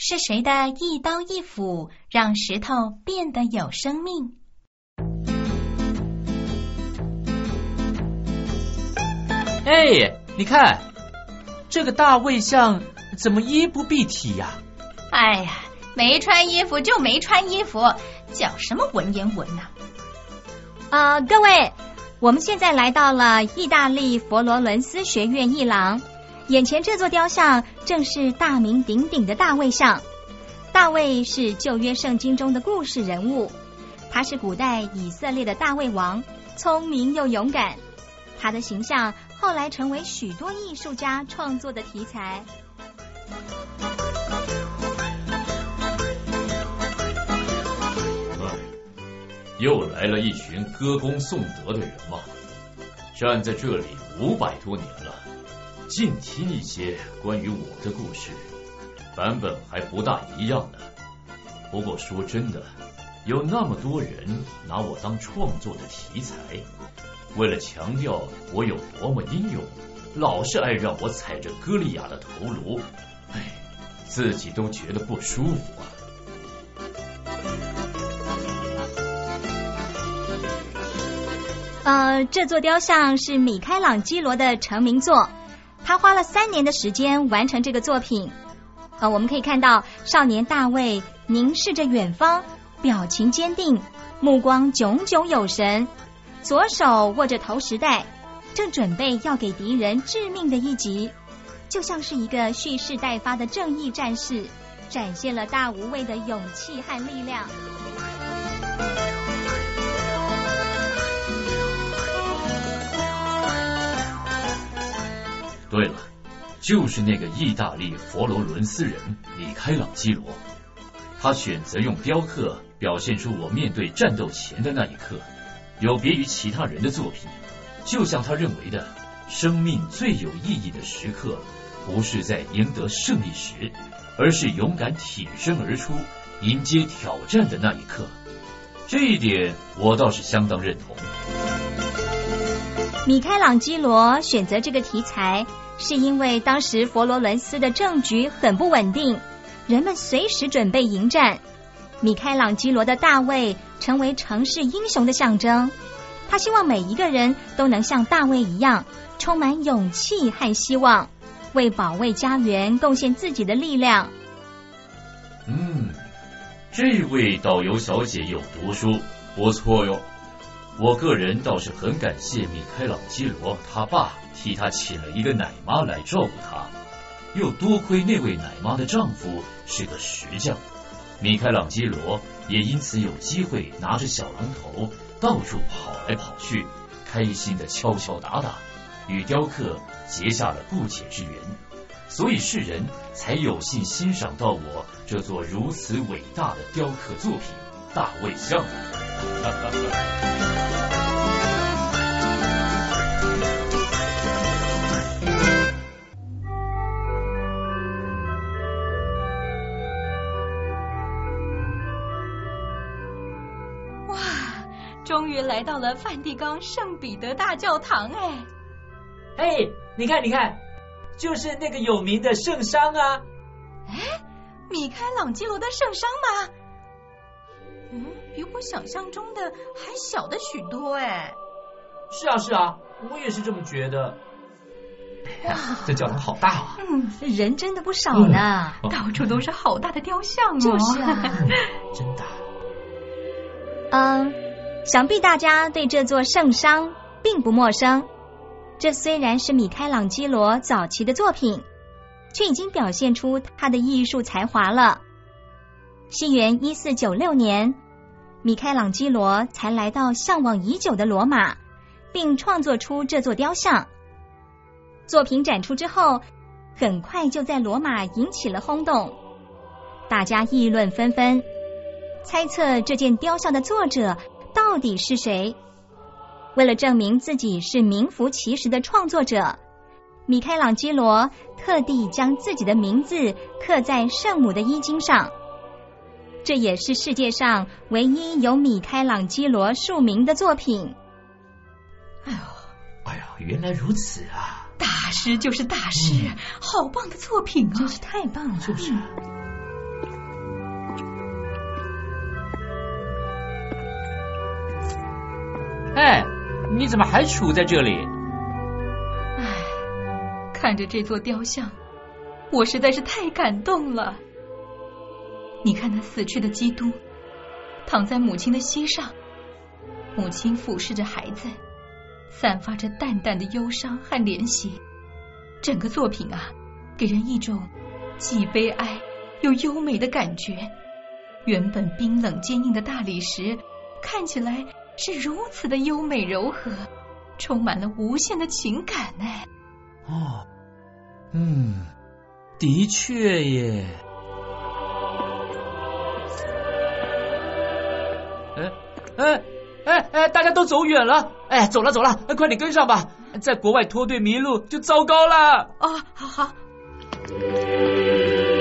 是谁的一刀一斧让石头变得有生命？ 哎，你看这个大卫像怎么衣不蔽体呀？ 哎呀，没穿衣服就没穿衣服，讲什么文言文啊？ 各位，我们现在来到了意大利佛罗伦斯学院一廊，眼前这座雕像正是大名鼎鼎的大卫像。大卫是旧约圣经中的故事人物，他是古代以色列的大卫王，聪明又勇敢。他的形象后来成为许多艺术家创作的题材。 又来了一群歌功颂德的人嘛，站在这里500多年了，尽听一些关于我的故事，版本还不大一样呢。不过说真的，有那么多人拿我当创作的题材，为了强调我有多么英勇，老是爱让我踩着歌利亚的头颅，自己都觉得不舒服啊。 这座雕像是米开朗基罗的成名作，他花了3年的时间完成这个作品。我们可以看到少年大卫凝视着远方，表情坚定，目光炯炯有神，左手握着投石带，正准备要给敌人致命的一击，就像是一个蓄势待发的正义战士，展现了大无畏的勇气和力量。 对了，就是那个意大利佛罗伦斯人米开朗基罗，他选择用雕刻表现出我面对战斗前的那一刻，有别于其他人的作品。就像他认为的，生命最有意义的时刻不是在赢得胜利时，而是勇敢挺身而出迎接挑战的那一刻。这一点我倒是相当认同。 米开朗基罗选择这个题材，是因为当时佛罗伦斯的政局很不稳定，人们随时准备迎战。米开朗基罗的大卫成为城市英雄的象征，他希望每一个人都能像大卫一样，充满勇气和希望，为保卫家园贡献自己的力量。 这位导游小姐有读书，不错哟。我个人倒是很感谢米开朗基罗他爸替他请了一个奶妈来照顾他，又多亏那位奶妈的丈夫是个石匠，米开朗基罗也因此有机会拿着小榔头到处跑来跑去，开心的敲敲打打，与雕刻结下了不解之缘，所以世人才有幸欣赏到我这座如此伟大的雕刻作品《大卫像》。 终于来到了梵蒂冈圣彼得大教堂。 你看，就是那个有名的圣殇啊。 米开朗基罗的圣殇吗？比我想象中的还小的许多。 是啊，我也是这么觉得。这教堂好大啊。 人真的不少呢，到处都是好大的雕像哦。 就是啊。 真大。 想必大家对这座圣殇并不陌生。这虽然是米开朗基罗早期的作品，却已经表现出他的艺术才华了。西元1496年，米开朗基罗才来到向往已久的罗马，并创作出这座雕像。作品展出之后，很快就在罗马引起了轰动，大家议论纷纷，猜测这件雕像的作者到底是谁？为了证明自己是名副其实的创作者，米开朗基罗特地将自己的名字刻在圣母的衣襟上。这也是世界上唯一有米开朗基罗署名的作品。 哎呀，原来如此啊！ 大师就是大师，好棒的作品啊！ 真是太棒了。 就是。 哎，你怎么还杵在这里？ 唉，看着这座雕像，我实在是太感动了。你看那死去的基督，躺在母亲的膝上，母亲俯视着孩子，散发着淡淡的忧伤和怜惜。整个作品啊，给人一种既悲哀又优美的感觉。原本冰冷坚硬的大理石，看起来是如此的优美柔和，充满了无限的情感呢。 哦，的确耶。大家都走远了，哎，走了，快点跟上吧，在国外脱队迷路就糟糕了。 哦，好。